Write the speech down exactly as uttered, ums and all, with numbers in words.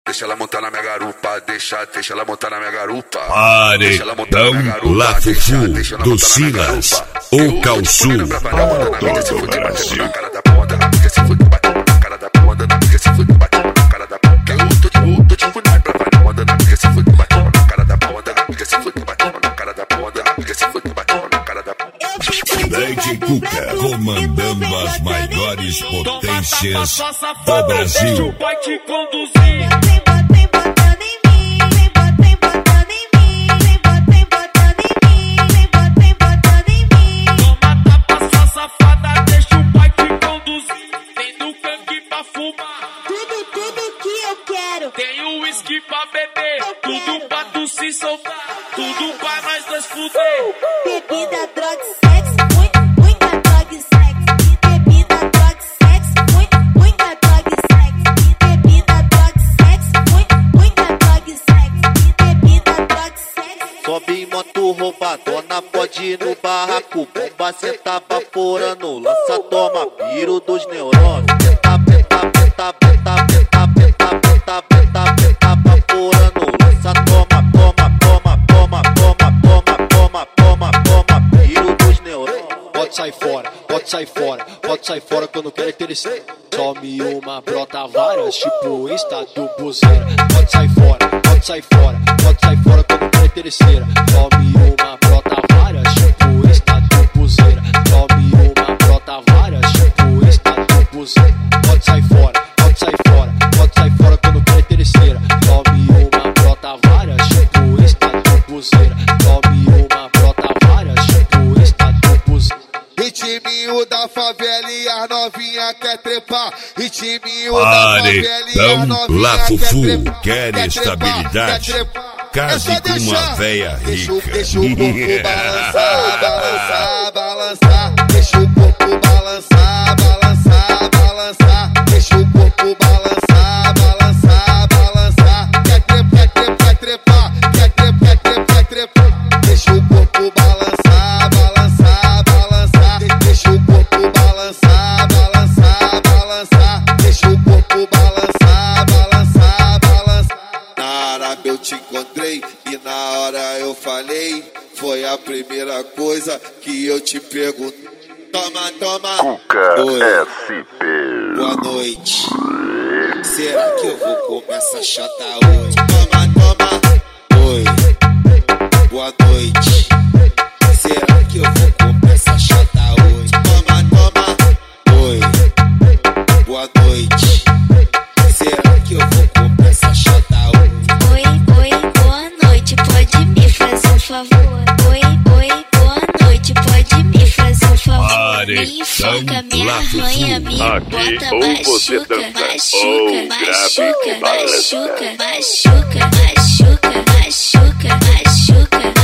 Deixa ela montar na minha garupa, deixa, deixa ela montar na minha garupa. Paredão Lafufu do Silas, o Calçu. Todo Brasil. Na cara da ponta, amiga se fudeu, bateu na cara da ponta, amiga se fudeu, bateu na cara da ponta. Eu tô de tô de funai pra vai na onda, amiga se fudeu, bateu na cara da ponta, amiga se fudeu, bateu na cara da ponta, amiga se fudeu, bateu na cara da ponta. Lady Cuca comandando as maiores potências do Brasil. Deixa o pai te conduzir. Tem o uísque pra beber, tudo pra tu se soltar, tudo pra nós dois fuder. Bebida, droga e sexo, muita, muita droga e sexo. Bebida, droga e sexo, muita, muita droga e sexo. Bebida, droga e sexo, muita, muita droga e sexo. Bebida, droga e sexo. Sobe em moto roubadona, pode ir no barraco. Bomba senta baforando, lança, toma, piro dos neurônios. Beta, beta, beta, beta, beta, beta, beta, beta, beta, baforando, lança, toma, toma, toma, toma, toma, toma, toma, toma, toma, piro dos neurônios. Pode sair fora, pode sair fora, pode sair fora que eu não quero interessar. Some uma, brota várias, tipo Insta do buzeira. Pode sair fora, pode sair fora, pode sair fora que eu não quero interesseira. Some uma, brota várias, tipo Insta do buzeira. Some uma, brota várias, tipo Insta do buzeira. Pode sair fora, pode sair fora, pode sair fora que eu não quero interesseira. Some uma, brota várias, tipo Insta do buzeira. Some uma, brota várias, tipo Insta do buzeira. Ritminho da favela e as novinha quer trepar. Ritminho da favela e as Paredão novinha Lafufu quer trepar. quer Quer estabilidade. trepar, quer trepar. Case É só com uma deixar. véia Deixa, o- rica. deixa o corpo balançar, balançar, balançar. Deixa o corpo balançar, balançar, balançar. Deixa o corpo balançar, balançar, balançar. Quer trepar, quer trepar, quer trepar, quer trepar, quer trepar, quer trepar. Deixa o corpo balançar, balançar, balançar. Deixa o corpo balançar, balançar, balançar. Deixa o corpo balançar, balançar, balançar. Na Arábia eu te encontrei e na hora eu falei. Foi a primeira coisa que eu te perguntei. Toma, toma. Cuca Oi. S P. Boa noite. Será que eu vou comer essa chata hoje? Toma, toma. Oi. Boa noite. Será que eu vou comer essa chata hoje? Toma, toma. Oi. Boa noite. Será que eu vou comer essa chata hoje? Oi, oi, boa noite, pode me fazer um favor? Oi, oi, boa noite, pode me fazer um favor? Me enfoca, me arranha, me bota, machuca, machuca, machuca, machuca, machuca, machuca, machuca, machuca.